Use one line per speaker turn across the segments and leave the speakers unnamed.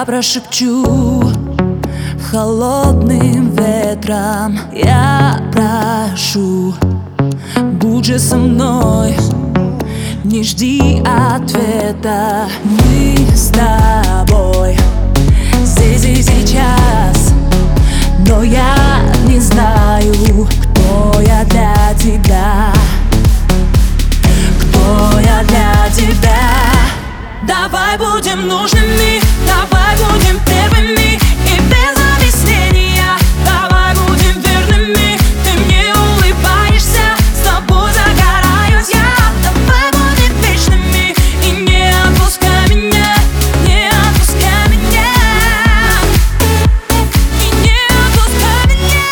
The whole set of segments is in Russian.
Я прошепчу холодным ветром, я прошу, будь же со мной, не жди ответа. Мы с тобой здесь и сейчас, но я не знаю, кто я для тебя, кто я для тебя. Давай будем нужными, давай будем первыми и без объяснения. Давай будем верными, ты мне улыбаешься, с тобой загораюсь я. Давай будем вечными и не отпускай меня, не отпускай меня, и не отпускай меня.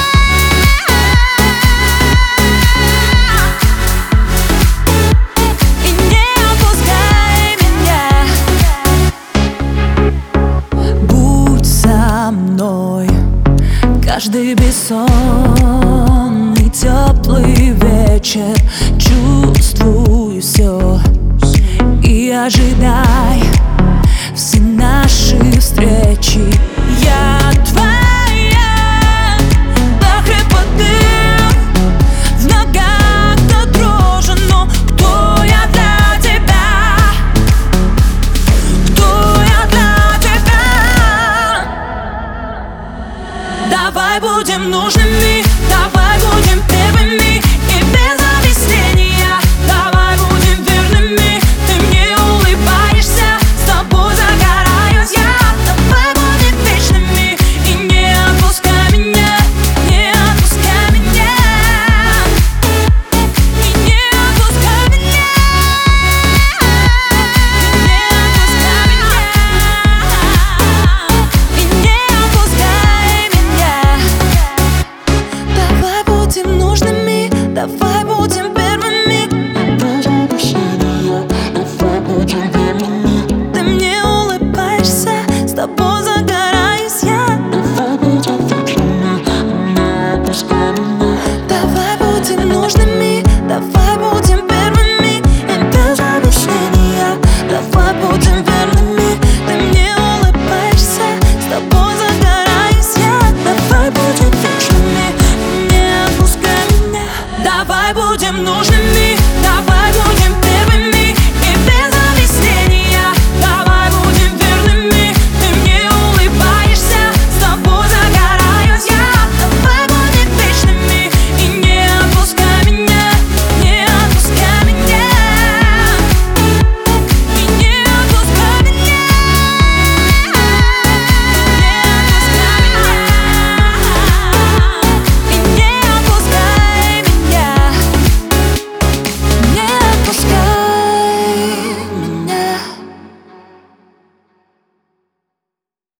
Каждый бессонный теплый вечер чувствую все и ожидай все наши встречи. Я твоя до хрипоты, в ногах до дрожи, но кто я для тебя, кто я для тебя. Давай будем нужными.